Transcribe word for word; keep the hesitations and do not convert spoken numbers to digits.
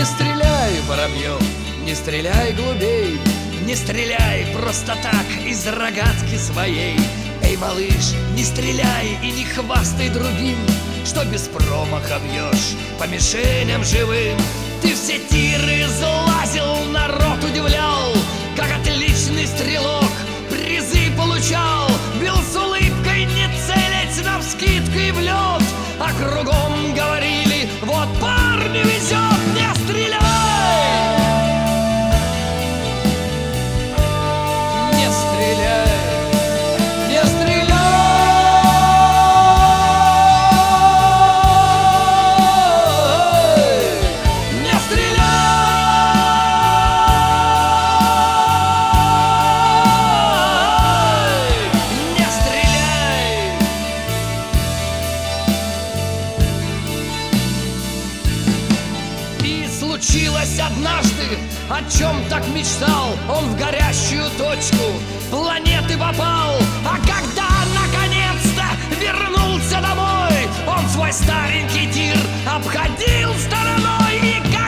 Не стреляй, воробьев, не стреляй глубей, не стреляй просто так из рогатки своей. Эй, малыш, не стреляй и не хвастай другим, что без промаха бьешь по мишеням живым. Ты все тиры залазил, народ удивлял, как отличный стрелок призы получал. Бил с улыбкой, не целясь навскидку и в лед, а кругом говорили: вот парню везет, не стреляй! Не стреляй, не стреляй! Не стреляй! Не стреляй! И случилось однажды, о чем так мечтал, он в горящую точку планеты попал. А когда наконец-то вернулся домой, он свой старенький тир обходил стороной. И